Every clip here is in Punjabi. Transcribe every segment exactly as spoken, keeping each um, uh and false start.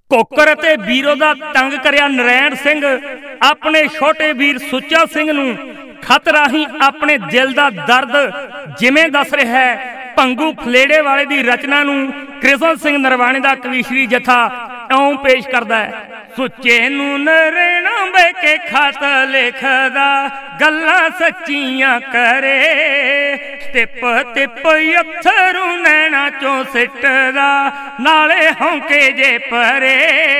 ਕੋਕਰ ਅਤੇ ਵੀਰੋ ਦਾ ਤੰਗ ਕਰਿਆ ਨਰੈਣ ਸਿੰਘ ਆਪਣੇ ਛੋਟੇ ਵੀਰ ਸੁੱਚਾ ਸਿੰਘ ਨੂੰ ਖਤ ਰਾਹੀਂ ਆਪਣੇ ਦਿਲ ਦਾ ਦਰਦ ਜਿਵੇਂ ਦੱਸ ਰਿਹਾ ਹੈ। ਭੰਗੂ ਫਲੇੜੇ ਵਾਲੇ ਦੀ ਰਚਨਾ ਨੂੰ ਕ੍ਰਿਸ਼ਨ ਸਿੰਘ ਨਰਵਾਣੇ ਦਾ ਕਵੀਸ਼ਰੀ ਜਥਾ ਇਉਂ ਪੇਸ਼ ਕਰਦਾ ਹੈ। ਸੁੱਚੇ ਨੂੰ ਨਰੈਣਾ ਬਹਿ ਕੇ ਖਤ ਲਿਖਦਾ, ਗੱਲਾਂ ਸੱਚੀਆਂ ਕਰੇ, ਤਿੱਪ ਤਿੱਪ ਅੱਥਰੂ ਨੈਣਾ ਚੋਂ ਸਿੱਟਦਾ, ਨਾਲੇ ਹੌਂਕੇ ਜੇ ਪਰੇ।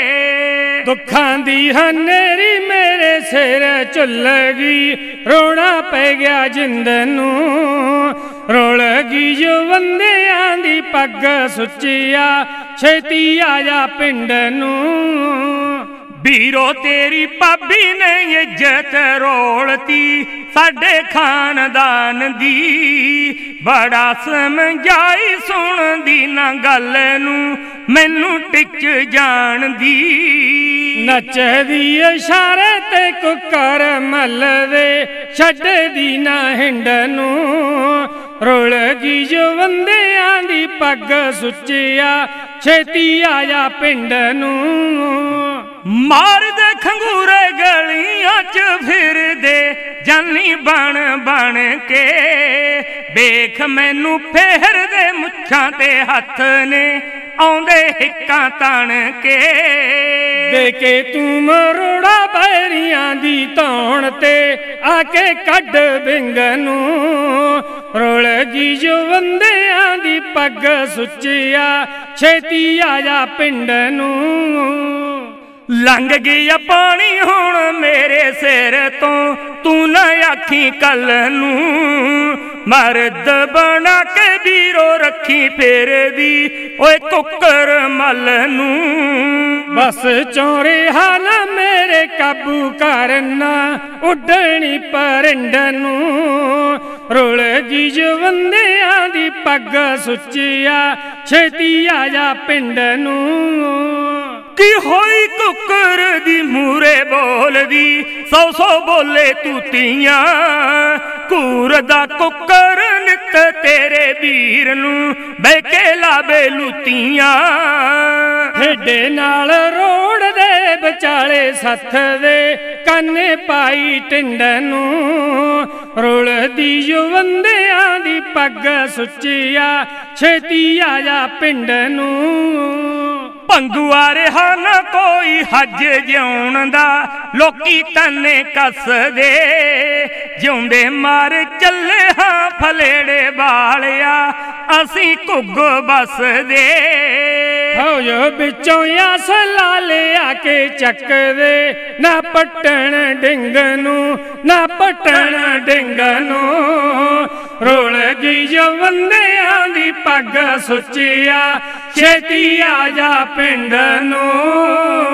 ਦੁੱਖਾਂ ਦੀ ਹਨੇਰੀ ਮੇਰੇ ਸਿਰ ਝੁੱਲ ਗਈ, ਰੋਣਾ ਪੈ ਗਿਆ ਜਿੰਦ ਨੂੰ, ਰੁਲ ਗਈ ਜੋ ਬੰਦਿਆਂ ਦੀ ਪੱਗ ਸੁੱਚਿਆ, ਛੇਤੀ ਆ ਜਾ ਪਿੰਡ ਨੂੰ। ਵੀਰੋ ਤੇਰੀ ਭਾਬੀ ਨੇ ਇੱਜ਼ਤ ਰੋਲਤੀ ਸਾਡੇ ਖਾਨਦਾਨ ਦੀ, ਬੜਾ ਸਮਝਾਈ ਸੁਣਦੀ ਨਾ ਗੱਲ ਨੂੰ, ਮੈਨੂੰ ਟਿੱਚ ਜਾਣ ਦੀ। ਨੱਚਦੀ ਇਸ਼ਾਰੇ ਤੇ ਕੁੱਕਰ ਮੱਲਵੇ, ਛੱਡਦੀ ਨਾ ਹਿੰਡ ਨੂੰ, ਰੁਲ ਗਈ ਜੋ ਬੰਦਿਆਂ ਦੀ ਪੱਗ ਸੁੱਚਿਆ, ਛੇਤੀ ਆ ਜਾ ਪਿੰਡ ਨੂੰ। ਮਾਰਦੇ ਖੰਗੂਰੇ ਗਲੀਆਂ ਚ ਫਿਰਦੇ ਜਾਨੀ ਬਣ ਬਣ ਕੇ, ਵੇਖ ਮੈਨੂੰ ਫੇਰਦੇ ਮੁੱਛਾਂ ਤੇ ਹੱਥ ਨੇ, ਆਉਂਦੇ ਹਿੱਕਾਂ ਤਣ ਕੇ। ਦੇ ਕੇ ਤੂੰ ਮਰੋੜਾ ਬੈਰੀਆਂ ਦੀ ਧੌਣ ਤੇ, ਆ ਕੇ ਕੱਢ ਵਿੰਗ ਨੂੰ, ਰੁਲ ਗਈ ਜੋ ਬੰਦਿਆਂ ਦੀ ਪੱਗ ਸੁੱਚਿਆ, ਛੇਤੀ ਆ ਜਾ ਪਿੰਡ ਨੂੰ। ਲੰਘ ਗਿਆ ਪਾਣੀ ਹੁਣ ਮੇਰੇ ਸਿਰ ਤੋਂ, ਤੂੰ ਨਾ ਆਖੀ ਕੱਲ ਨੂੰ, ਮਰਦ ਬਣਾ ਕੇ ਵੀਰੋ ਰੱਖੀ ਫੇਰਦੀ ਓਏ ਕੁੱਕਰ ਮੱਲ ਨੂੰ। ਬਸ ਚੋਰੇ ਹਾਲ ਮੇਰੇ ਕਾਬੂ ਕਰਨਾ, ਉੱਡਣੀ ਪਰਿੰਡ ਨੂੰ, ਰੁਲ ਗਈ ਜੋ ਬੰਦਿਆਂ ਦੀ ਪੱਗ ਸੁੱਚਿਆ, ਛੇਤੀ ਆ ਜਾ ਪਿੰਡ ਨੂੰ। ਕੀ ਹੋਈ ਕੁੱਕਰ ਦੀ ਮੂਰੇ ਬੋਲਦੀ, ਸੌ ਸੌ ਬੋਲੇ ਤੂਤੀਆਂ, ਘੂਰ ਦਾ ਕੁੱਕਰ ਨਿੱਤ ਤੇਰੇ ਵੀਰ ਨੂੰ, ਬਹਿ ਕੇ ਲਾਵੇ ਲੂਤੀਆਂ। ਢੇਡੇ ਨਾਲ ਰੋੜ ਦੇ ਵਿਚਾਲੇ ਸੱਥ ਦੇ, ਕੰਨੇ ਪਾਈ ਟਿੰਡ ਨੂੰ, ਰੁਲਦੀ ਜੋ ਬੰਦਿਆਂ ਦੀ ਪੱਗ ਸੁੱਚਿਆ, ਛੇਤੀ ਆ ਜਾ ਪਿੰਡ ਨੂੰ। ਭੰਗੂਆ ਰਿਹਾ ਨਾ ਕੋਈ ਹੱਜ ਜਿਉਣ ਦਾ, ਲੋਕੀ ਤਾਨੇ ਕੱਸਦੇ, ਜਿਉਂਦੇ ਮਾਰ ਚੱਲੇ ਹਾਂ ਫਲੇੜੇ ਵਾਲਿਆ, ਅਸੀਂ ਘੁੱਗ ਬਸਦੇ। ਫੌਜ ਵਿੱਚੋਂ ਆਸ ਲਾ ਲਿਆ ਕੇ ਚੱਕਦੇ, ਨਾ ਪੱਟਣ ਡਿੰਗ ਨੂੰ, ਨਾ ਪੱਟਣ ਡਿੰਗ ਨੂੰ, ਰੁਲ ਗਈ ਜੋ ਬੰਦਿਆਂ ਦੀ ਪੱਗ ਸੁੱਚਿਆ, ਛੇਤੀ ਆ ਜਾ ਪਿੰਡ ਨੂੰ।